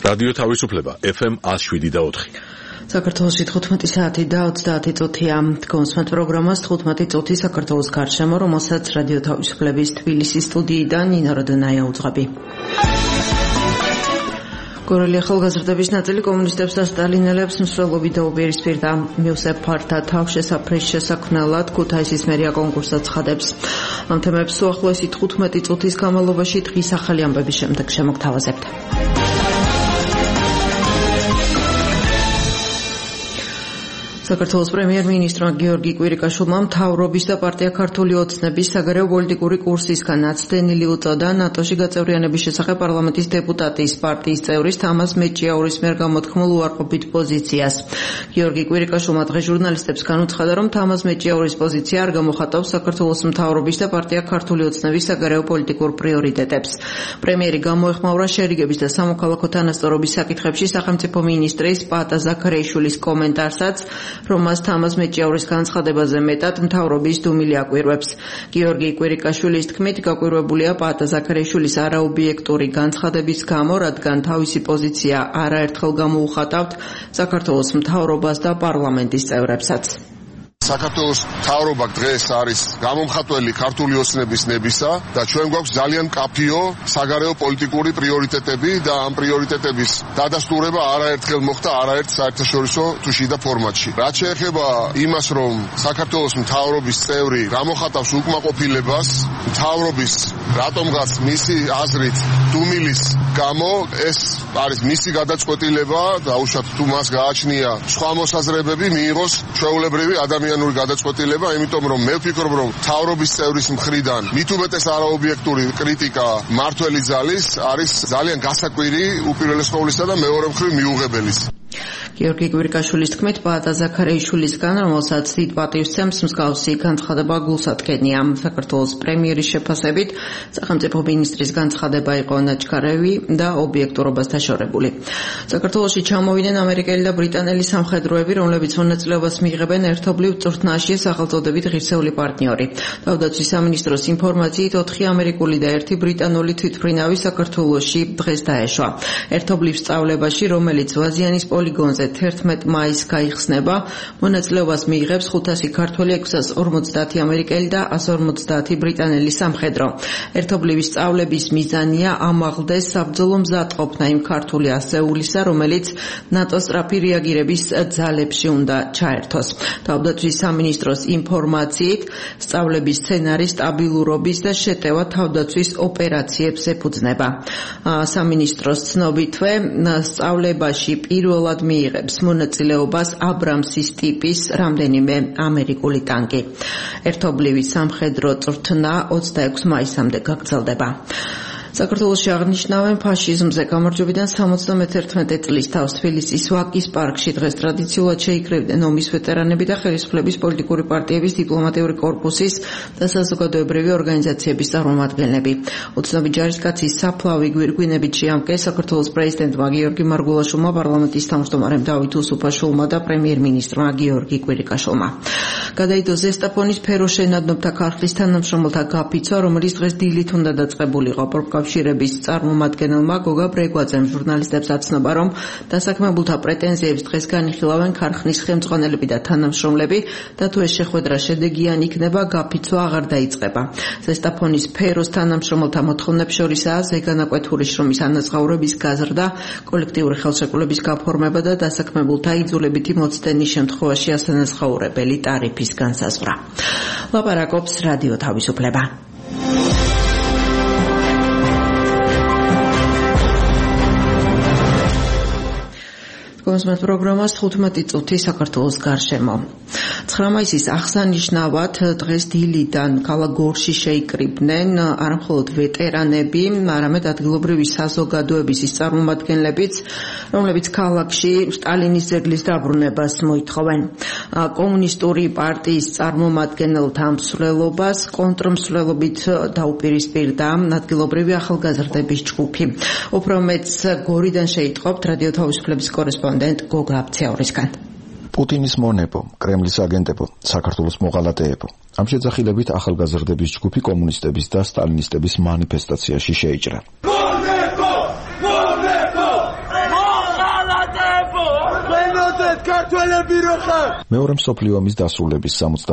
რადიო თავისუფლება FM 107.4. საქართველოში 15 საათი და 30 წუთია. გონსმენთ პროგრამას 15 წუთი საქართველოს გარშემო, რომელსაც რადიო თავისუფლების თბილისის სტუდიიდან ნინო როდონაია უძღვები. გორელი ახალგაზრდების ნაწილი კომუნისტებს და სტალინელებს მსვლელობით დაუპირისპირდა. მიუსებ ფართა თავშესაფრის შესაქმნელად ქუთაისის მერია კონკურსად ცხადებს. ამ თემებს უახლოესი 15 წუთის განმავლობაში დღის ახალი ამბების შემდეგ შემოგთავაზებთ. საქართველოს პრემიერ-მინისტრმა გიორგი კვირიკაშვილმა მთავრობის და პარტია ქართული ოცნების საგარეო პოლიტიკური კურსისგან აცდენილი უწოდა ნატოში გაწევრიანების შესახებ პარლამენტის დეპუტატის პარტიის წევრის თამაზ მეჭიაურის მიერ გამოთქმულ უარყოფით პოზიციას. გიორგი კვირიკაშვილმა დღეს ჟურნალისტებს განუცხადა, რომ თამაზ მეჭიაურის პოზიცია არ გამოხატავს საქართველოს მთავრობის და პარტია ქართული ოცნების საგარეო პოლიტიკურ პრიორიტეტებს. პრემიერი გამოეხმაურა შერიგების და სამოქალაქო თანასწორობის საკითხებში სახელმწიფო მინისტრის პაატა ზაქარიაშვილის კომენტარსაც, რომ მას თამაზ მეჭიაურის განცხადებაზე მეტად მთავრობის დუმილი აკვირვებს. გიორგი კვირიკაშვილის თქმით, გაკვირვებულია პაატა ზაქარიაშვილის არაობიექტური განცხადების გამო, რადგან თავისი პოზიცია არაერთხელ გამოუხატავთ საქართველოს მთავრობას და პარლამენტის წევრებსაც. საქართველოს მთავრობა დღეს არის გამომხატველი ქართული ოცნების ნებისა და ჩვენ გვაქვს ძალიან მკაფიო საგარეო პოლიტიკური პრიორიტეტები და ამ პრიორიტეტების დადასტურება არაერთხელ მოხდა არაერთ საერთაშორისო თუ შიდა ფორმატში. რაც შეეხება იმას, რომ საქართველოს მთავრობის წევრი გამოხატავს უკმაყოფილებას მთავრობის რატომღაც მისი აზრით დუმილის გამო, ეს არის მისი გადაწყვეტილება და უშუალოდ თუ მას გააჩნია სხვა მოსაზრებები, მიიღოს ჩვეულებრივი ადამიანური გადაწყვეტილება, იმიტომ რომ მე ვფიქრობ, რომ მთავრობის წევრის მხრიდან მით უმეტეს არაობიექტური კრიტიკა მართველი ძალის არის ძალიან გასაკვირი უპირველეს ყოვლისა და მეორე მხრივ მიუღებელიც. გიორგი კვირიკაშვილის თქმით, პაატა ზაქარიაშვილისგან, რომელსაც დიდ პატივს სცემს მსგავსი განცხადება გულსატკენია. საქართველოს პრემიერის შეფასებით, სახელმწიფო მინისტრის განცხადება იყო ნაჩქარევი და ობიექტურობას დაშორებული. საქართველოში ჩამოვიდნენ ამერიკელი და ბრიტანელი სამხედროები, რომლებიც მონაწილეობას მიიღებენ ერთობლივ წვრთნაში სახელწოდებით ღირსეული პარტნიორი. თავდაცვის სამინისტროს ინფორმაციით 4 ამერიკული და 1 ბრიტანული თვითმფრინავი საქართველოში დღეს დაეშვა. ერთობლივ სწავლებაში, რომელიც ვაზიანის პოლიგონზე 11 მაისს გაიხსნება, მონაწილეობას მიიღებს 500 ქართველი, 650 ამერიკელი და 150 ბრიტანელი სამხედრო. ერთობლივი სწავლების მიზანია ამაღლდეს საბრძოლო მზადყოფნა იმ ქართული ასეულისა, რომელიც ნატოს სწრაფი რეაგირების ძალებში უნდა ჩაერთოს. თავდაცვის სამინისტროს ინფორმაციით, სწავლების სცენარი სტაბილურობის და შეტევა თავდაცვის ოპერაციებს ეფუძნება. სამინისტროს ცნობითვე, სწავლებაში პირველად მიიღებს მონაწილეობას აბრამსის ტიპის რამდენიმე ამერიკული ტანკი. ერთობლივი სამხედრო წვრთნა 26 მაისამდე გაგრძელდება. საქართველოში აღნიშნავენ ფაშიზმზე გამარჯვებიდან 71 წლის თავს თბილისის ვაკის პარკში დღეს ტრადიციულად შეიკრიბნენ ომის ვეტერანები და ხელისუფლების პოლიტიკური პარტიების დიპლომატიური კორპუსის და საზოგადოებრივი ორგანიზაციების წარმომადგენლები. უცნობი ჯარისკაცის საფლავი გვირგვინებით შეამკეს საქართველოს პრეზიდენტმა გიორგი მარგულაშვილმა, პარლამენტის თავმჯდომარემ დავით უსუფაშვილმა და პრემიერ-მინისტრმა გიორგი კვირიკაშვილმა. გადაიდო ზესტაფონის ფეროშენადნობთა ქარხნის თანამშრომელთა გაფიცვა, რომელიც დღეს დილით უნდა დაწყებულიყო. კავშირების წარმომადგენელმა გოგა ბრეგვაძემ ჟურნალისტებს აცნობა, რომ დასაქმებულთა პრეტენზიებს დღეს განიხილავენ ქარხნის ხელმძღვანელები და თანამშრომლები და თუ ეს შეხვედრა შედეგიანი იქნება, გაფიცვა აღარ დაიწყება. ზესტაფონის ფეროს თანამშრომელთა მოთხოვნებს შორისაა ზეგანაკვეთური შრომის ანაზღაურების გაზრდა, კოლექტიური ხელშეკრულების გაფორმება და დასაქმებულთა იძულებითი მოცდენის შემთხვევაში ასანაზღაურებელი ტარიფის განსაზღვრა. ლაპარაკობს რადიო თავისუფლება. გონსმენთ პროგრამას 15 წუთი საქართველოს გარშემო. 9 მაისის აღსანიშნავად დღეს დილიდან ქალაქ გორში შეიკრიბნენ არა მხოლოდ ვეტერანები, არამედ ადგილობრივი საზოგადოების ის წარმომადგენლებიც, რომლებიც ქალაქში სტალინის ძეგლის დაბრუნებას მოითხოვენ. კომუნისტური პარტიის წარმომადგენელთა მსვლელობას კონტრმსვლელობით დაუპირისპირდა ადგილობრივი ახალგაზრდების ჯგუფი. უფრო მეტს გორიდან შეიტყობთ რადიო თავისუფლების კორესპონდენტ გოგა აბციაურისგან. პუტინის მონებო, კრემლის აგენტებო, საქართველოს მოღალატეებო. ამ შეძახილებით ახალგაზრდების ჯგუფი კომუნისტების და სტალინისტების მანიფესტაციაში შეიჭრა. მეორე მსოფლიო ომის დასრულების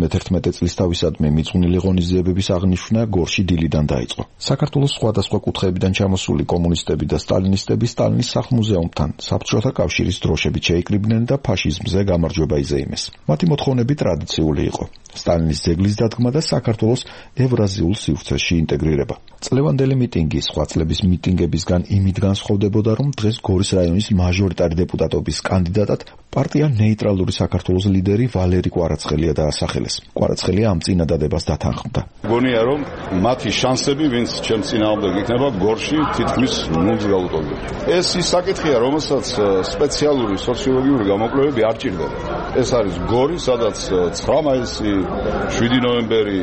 71 წლის თავისადმი მიძღვნილი ღონისძიებების აღნიშვნა გორში დილიდან დაიწყო. საქართველოს სხვადასხვა კუთხეებიდან ჩამოსული კომუნისტები და სტალინისტები სტალინის სახლ-მუზეუმთან საბჭოთა კავშირის დროშებით შეიკრიბნენ და ფაშიზმზე გამარჯვება იზეიმეს. მათი მოთხოვნები ტრადიციული იყო: სტალინის ძეგლის დადგმა და საქართველოს ევრაზიულ სივრცეში ინტეგრირება. წლევანდელი მიტინგი სხვა წლების მიტინგებისგან იმით განსხვავდებოდა, რომ დღეს გორის რაიონის მაჟორიტარი დეპუტატობის კანდიდატად პარტია ნეიტრალური საქართველოს ლიდერი ვალერი კვარაცხელია დაასახელეს. კვარაცხელია ამ წინადადებას დათანხმდა. გონია რომ მათი შანსები, ვინც ჩემს წინააღმდეგ იქნება გორში, თითქმის ნულს გაუტოლდება. ეს ის საკითხია, რომელსაც სპეციალური სოციოლოგიური გამოკვლევები არ ჭირდება. ეს არის გორი, სადაც 9 მაისი, 7 ნოემბერი,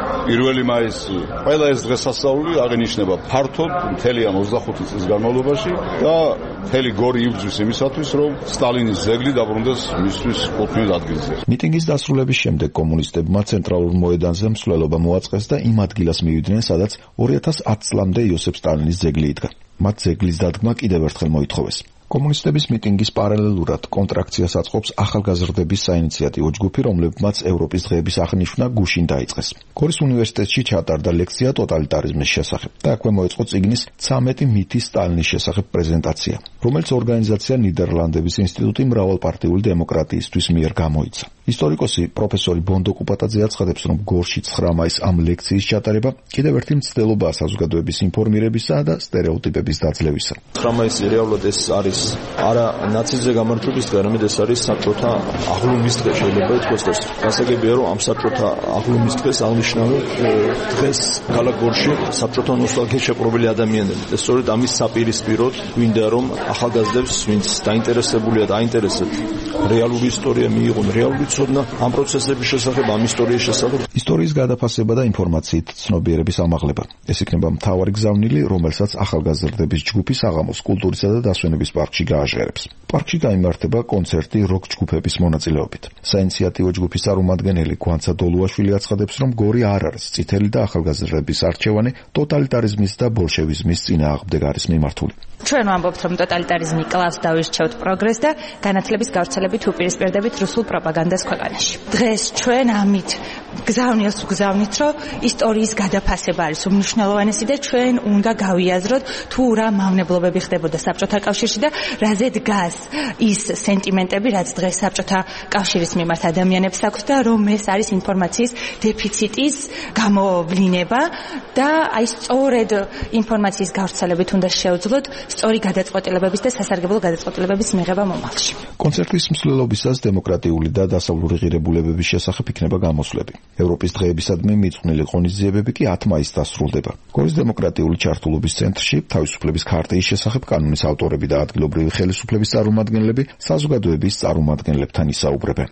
1 მაისი, ყველა ეს დღესასწაული აღინიშნება ფართოდ მთელი ამ 25 წლის განმავლობაში და მთელი გორი იბრძვის იმისათვის, რომ სტალინის ძეგლი დაბრუნდეს მისთვის კუთვნილ ადგილზე. მიტინგის დასრულების შემდეგ კომუნისტებმა ცენტრალურ მოედანზე მსვლელობა მოაწყეს და იმ ადგილას მივიდნენ, სადაც 2010 წლამდე იოსებ სტალინის ძეგლი იდგა. მათ ძეგლის დადგმა კიდევ ერთხელ მოითხოვეს. კომუნისტების მიტინგის პარალელურად კონტრაქციას აწყობს ახალგაზრდების საინიციატივო ჯგუფი, რომლებმაც ევროპის დღეების აღნიშვნა გუშინ დაიწყეს. გორის უნივერსიტეტში ჩატარდა ლექცია ტოტალიტარიზმის შესახებ და აქვე მოეწყო წიგნის 13 მითი სტალინის შესახებ პრეზენტაცია, რომელიც ორგანიზაცია ნიდერლანდების ინსტიტუტი მრავალპარტიული დემოკრატიისთვის მიერ გამოიცა. ისტორიკოსი პროფესორი ბონდო კუპატაძე აცხადებს, რომ გორში 9 მაისს ამ ლექციის ჩატარება კიდევ ერთი მცდელობაა საზოგადოების ინფორმირებისა და სტერეოტიპების დაძლევისა. 9 მაისი რეალურად ეს არის არა ნაციზმზე გამარჯვების დღე, არამედ ეს არის საბჭოთა აღლუმის დღე, შეიძლება ითქვას. გასაგებია, რომ ამ საბჭოთა აღლუმის დღეს აღნიშნავენ დღეს ქალაქ გორში საბჭოთა ნოსტალგიით შეპყრობილი ადამიანები. და სწორედ ამის საპირისპიროდ გვინდა, რომ ახალგაზრდებს, ვინც დაინტერესებულია და აინტერესებთ რეალური ისტორია მიიღონ, რეალური ცოდნა ამ პროცესების შესახებ, ამ ისტორიის შესახებ. ისტორიის გადაფასება და ინფორმაციით ცნობიერების ამაღლება. ეს იქნება მთავარი გზავნილი, რომელსაც ახალგაზრდების ჯგუფი საღამოს კულტურისა და დასვენების პარკში გააჟღერებს. პარკში გაიმართება კონცერტი როკ ჯგუფების მონაწილეობით. საინიციატივო ჯგუფის წარმომადგენელი გვანცა დოლუაშვილი აცხადებს, რომ გორი არ არის წითელი და ახალგაზრდების არჩევანი ტოტალიტარიზმის და ბოლშევიზმის წინააღმდეგ არის მიმართული. ჩვენ ვამბობთ, რომ ტოტალიტარიზმი კლავს დავირჩევთ პროგრესს და განათლების გავრცელებით უპირისპირდებით რუსულ პროპაგანდას ქვეყანაში. დღეს ჩვენ ამით გზავნილს ვგზავნით, რომ ისტორიის გადაფასება არის უმნიშვნელოვანესი და ჩვენ უნდა გავიაზროთ თუ რა მავნებლობები ხდებოდა საბჭოთა კავშირში და რაზე დგას ის სენტიმენტები, რაც დღეს საბჭოთა კავშირის მიმართ ადამიანებს აქვს და რომ ეს არის ინფორმაციის დეფიციტის გამოვლინება და აი სწორედ ინფორმაციის გავრცელებით უნდა შევძლოთ სწორი გადაწყვეტილებების და სასარგებლო გადაწყვეტილებების მიღება მომავალში. კონცერტის მსვლელობისას დემოკრატიული და დასავლური ღირებულებების შესახებ იქნება გამოსვლები. ევროპის დღეებისადმი მიძღვნილი ღონისძიებები კი 10 მაისს დასრულდება. გორის დემოკრატიული ჩართულობის ცენტრში თავისუფლების ქარტიის შესახებ კანონის ავტორები და ადგილობრივი ხელისუფლების წარმომადგენლები საზოგადოების წარმომადგენლებთან ისაუბრებენ.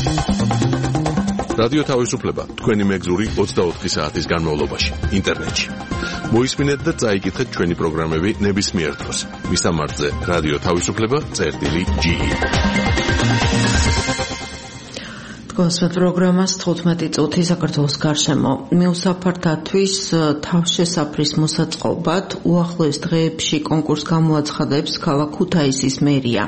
რადიო თავისუფლება თქვენი მეგზური 24 საათის განმავლობაში ინტერნეტში. მოისმინეთ და წაიკითხეთ ჩვენი პროგრამები ნებისმიერ დროს. მისამართზე რადიო თავისუფლება.ge. გასვათ პროგრამას 15 წუთი საქართველოს გარშემო. მიუსაფრთათვის თავშესაფრის მოსაწყობად უახლოეს დღეებში კონკურსს გამოაცხადებს ქალაქ ქუთაისის მერია.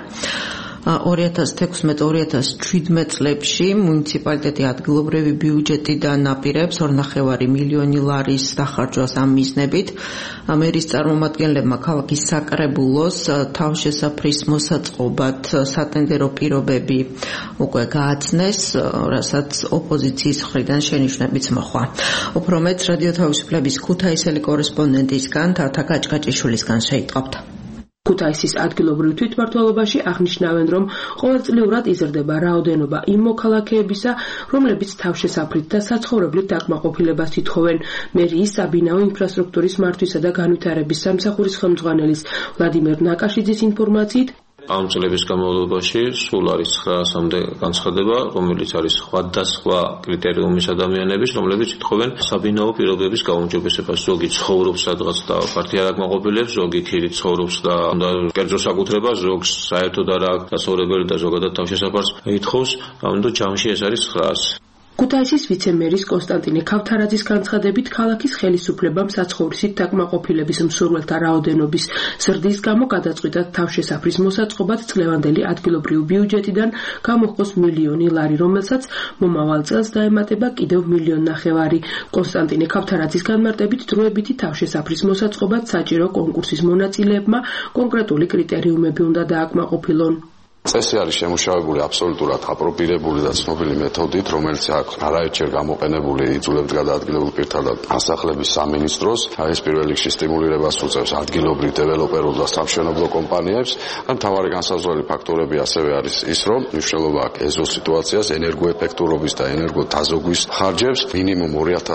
2016-2017 წლებში მუნიციპალიტეტი ადგილობრივი ბიუჯეტიდან აპირებს 2.5 მილიონი ლარის დახარჯვას ამ მიზნებით. მერის წარმომადგენლებმა ქალაქის საკრებულოს თავშესაფრის მოსაწყობად სატენდერო პირობები უკვე გააცნეს, რასაც ოპოზიციის მხრიდან შენიშვნებიც მოხდა. უფრო მეტ რადიო თავისუფლების ქუთაისელი კორესპონდენტისგან თათა გაჭგაჭიშვილისგან შეიტყობთ. ქუთაისის ადგილობრივ თვითმმართველობაში აღნიშნავენ, რომ ყოველწლიურად იზრდება რაოდენობა იმ მოქალაქეებისა, რომლებიც თავშესაფრით და საცხოვრებლით დაკმაყოფილებას ითხოვენ. მერიის საბინაო ინფრასტრუქტურის მართვისა და განვითარების სამსახურის ხელმძღვანელის ვლადიმერ ნაკაშიძის ინფორმაციით, ამ წლების განმავლობაში სულ არის 900-მდე განცხადება, რომელიც არის სხვადასხვა კრიტერიუმის ადამიანების, რომლებიც ითხოვენ საბინაო პირობების გაუმჯობესებას. ზოგი ცხოვრობს სადღაც და ფართი არ აკმაყოფილებს, ზოგი ქირით ცხოვრობს და უნდა კერძო საკუთრება, ზოგს საერთოდ არ აქვს საცხოვრებელი და ზოგადად თავშესაფარს ითხოვს, ამიტომ ჯამში ეს არის 900. ქუთაისის ვიცე-მერის კონსტანტინე ქავთარაძის განცხადებით, ქალაქის ხელისუფლებამ საცხოვრისით დაკმაყოფილების მსურველთა რაოდენობის ზრდის გამო გადაწყვიტა თავშესაფრის მოსაწყობად წლევანდელი ადგილობრივი ბიუჯეტიდან გამოჰყოს $1 მილიონი, რომელსაც მომავალ წელს დაემატება კიდევ $1.5 მილიონი. კონსტანტინე ქავთარაძის განმარტებით, დროებითი თავშესაფრის მოსაწყობად საჭირო კონკურსის მონაწილეებმა კონკრეტული კრიტერიუმები უნდა დააკმაყოფილონ. წესი არის შემუშავებული აბსოლუტურად აპრობირებული და ცნობილი მეთოდით, რომელიც აქვს არაერთჯერ გამოყენებული იძულებთ გადაადგილებულ პირთა და ასახლების სამინისტროს. ეს პირველ რიგში სტიმულირებას უწევს ადგილობრივ დეველოპერულ და სამშენებლო კომპანიებს. მთავარი განსაზღვრელი ფაქტორები ასევე არის ის, რომ მნიშვნელობა აქვს ეზოს სიტუაციას, ენერგოეფექტურობის და ენერგოდაზოგვის ხარჯებს. მინიმუმ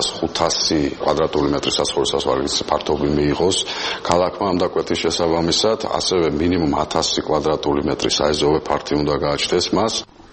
2500 კვადრატული მეტრის საცხოვრისას ფართობი მიიღოს ქალაქმა ამ დაკვეთის შესაბამისად, ასევე მინიმუმ 1000 კვადრატული მეტრის საეზოვე ფართი უნდა გააჩნდეს მას.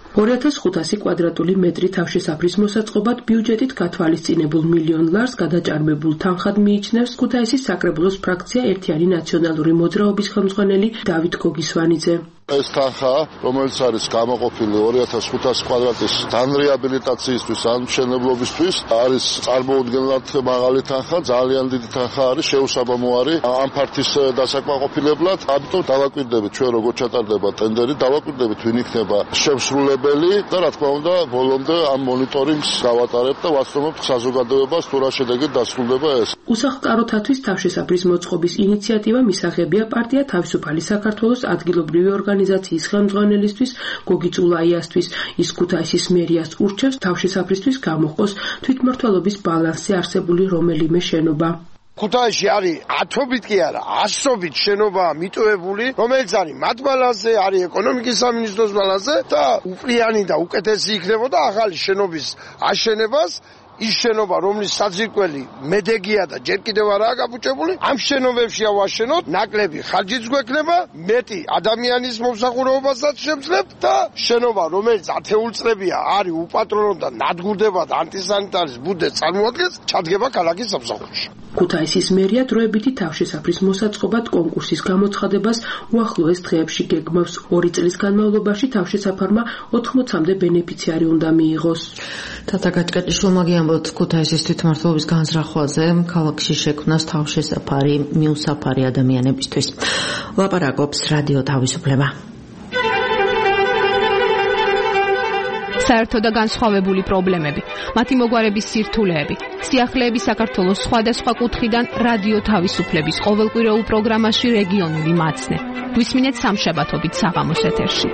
2500 კვადრატული მეტრი თავშესაფრის მოსაწყობად ბიუჯეტით გათვალისწინებულ $1 მილიონ გადაჭარბებულ თანხად მიიჩნევს ქუთაისის საკრებულოს ფრაქცია ერთიანი ნაციონალური მოძრაობის ხელმძღვანელი დავით გოგისვანიძე. ეს თანხა, რომელიც არის გამოყოფილი 2500 კვადრატის განრეაბილიტაციისთვის ან მშენებლობისთვის, არის წარმოუდგენლად მაღალი თანხა, ძალიან დიდი თანხა არის, შეუსაბამოარი ამ ფართის დასაკმაყოფილებლად. ამიტომ დავაკვირდებით ჩვენ როგორ ჩატარდება ტენდერი, დავაკვირდებით ვინ იქნება შემსრულებელი და რა თქმა უნდა ბოლომდე ამ მონიტორინგს გავატარებთ და ვაცნობთ საზოგადოებას თუ რა შედეგით დასრულდება ეს. უსახლკაროთათვის თავშესაფრის მოწყობის ინიციატივა მისაღებია პარტია თავისუფალი საქართველოს ადგილობრივი ორგანიზაციის ხელმძღვანელისთვის გოგი წულაიასთვის. ის ქუთაისის მერიას ურჩევს თავშესაფრისთვის გამოჰყოს თვითმმართველობის ბალანსზე არსებული რომელიმე შენობა. ქუთაისში არის ათობით კი არა, ასობით შენობაა მიტოვებული, რომელიც არის მათ ბალანსზე, არის ეკონომიკის სამინისტროს ბალანსზე და უპრიანი და უკეთესი იქნებოდა ახალი შენობის აშენებას. ის შენობა, რომლის საძირკველი მედეგია და ჯერ კიდევ არაა გაბუჭებული, ამ შენობებში ავაშენოთ, ნაკლები ხარჯიც გვექნება, მეტი ადამიანის მომსახურებასაც შემძლებ და შენობა, რომელიც ათეულწლებია არის უპატრონო და ნადგურდება და ანტისანიტარის ბუდეს წარმოადგენს, ჩადგება ქალაქის სამსახურში. ქუთაისის მერია დროებითი თავშესაფრის მოსაწყობად კონკურსის გამოცხადებას უახლოეს დღეებში გეგმავს. 2 წლის განმავლობაში თავშესაფარმა 80-მდე ბენეფიციარი უნდა მიიღოს. თათა გაჭკეტიშვილმა გიამბობთ ქუთაისის თვითმმართველობის განზრახვაზე, ქალაქში შექმნას თავშესაფარი მიუსაფარი ადამიანებისთვის. ლაპარაკობს რადიო თავისუფლება. საერთო და განსხვავებული პრობლემები, მათი მოგვარების სირთულეები, სიახლეები საქართველოს სხვადასხვა კუთხიდან რადიო თავისუფლების ყოველკვირეულ პროგრამაში რეგიონული მაცნე. გვისმინეთ სამშაბათობით საღამოს ეთერში.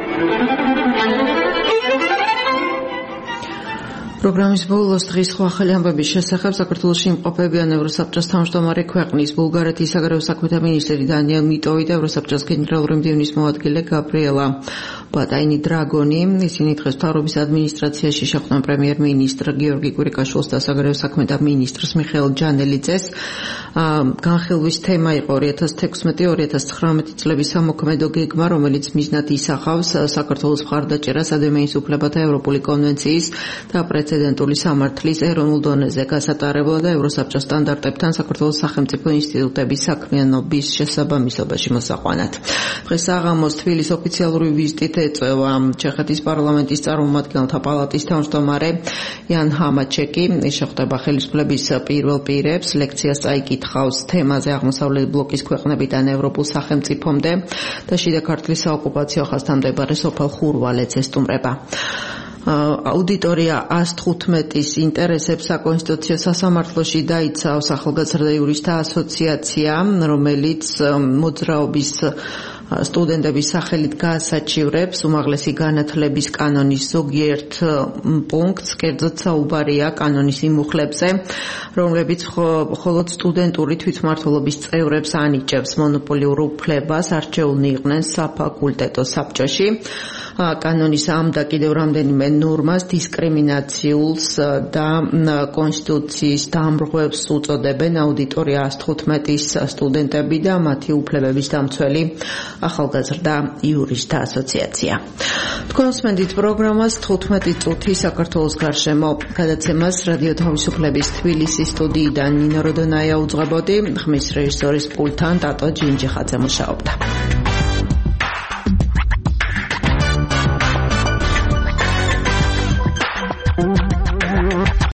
პროგრამის ბოლოს დღის სხვა ახალი ამბების შესახებ საქართველოში იმყოფებიან ევროსაბჭოს თავმჯდომარე ქვეყნის ბულგარეთის საგარეო საქმეთა მინისტრი დანიელ მიტოვი და ევროსაბჭოს გენერალური მდივნის მოადგილე გაბრიელა ბატაინი დრაგონი. ისინი დღეს მთავრობის ადმინისტრაციაში შეხვდნენ პრემიერ-მინისტრ გიორგი კვირიკაშვილს და საგარეო საქმეთა მინისტრს მიხეილ ჯანელიძეს. განხილვის თემა იყო 2016-2019 წლების სამოქმედო გეგმა, რომელიც მიზნად ისახავს საქართველოს მხარდაჭერას ადამიანის უფლებათა ევროპული კონვენციის და პრეცედენტული სამართლის ეროვნულ დონეზე გასატარებლად და ევროსაბჭოს სტანდარტებთან საქართველოს სახელმწიფო ინსტიტუტების საქმიანობის შესაბამისობაში მოსაყვანად. დღეს საღამოს თბილისის ოფიციალური ვიზიტით ეწევა ჩეხეთის პარლამენტის წარმომადგენელთა პალატის თავმჯდომარე იან ჰამაჩეკი. ის შეხვდება ხელისუფლების პირველ პირებს, ლექციას წაიკითხავს თემაზე აღმოსავლეთ ბლოკის ქვეყნებიდან ევროპულ სახელმწიფომდე და შიდა ქართლის საოკუპაციო ხაზთან მდებარე სოფელ ხურვალეთს ესტუმრება. აუდიტორია 115-ის ინტერესებს საკონსტიტუციო სასამართლოში დაიცავს ახალგაზრდა იურისტთა ასოციაცია, რომელიც მოძრაობის სტუდენტების სახელით გაასაჩივრებს უმაღლესი განათლების კანონის ზოგიერთ პუნქტს, კერძოდ საუბარია კანონის იმ მუხლებზე, რომლებიც მხოლოდ სტუდენტური თვითმმართველობის წევრებს ანიჭებს მონოპოლიურ უფლებას არჩეულნი იყვნენ საფაკულტეტო საბჭოში. კანონის ამ და კიდევ რამდენიმე ნორმას დისკრიმინაციულს და კონსტიტუციის დამრღვევს უწოდებენ აუდიტორია 115-ის სტუდენტები და მათი უფლებების დამცველი ახალგაზრდა იურისტთა ასოციაცია. თქვენ უსმენთ პროგრამას 15 წუთი საქართველოს გარშემო გადაცემას რადიო თავისუფლების თბილისის სტუდიიდან ნინო როდონაია უძღვებოდი, ხმის რეჟისორის პულტთან ტატო ჯინჯიხაძე მუშაობდა.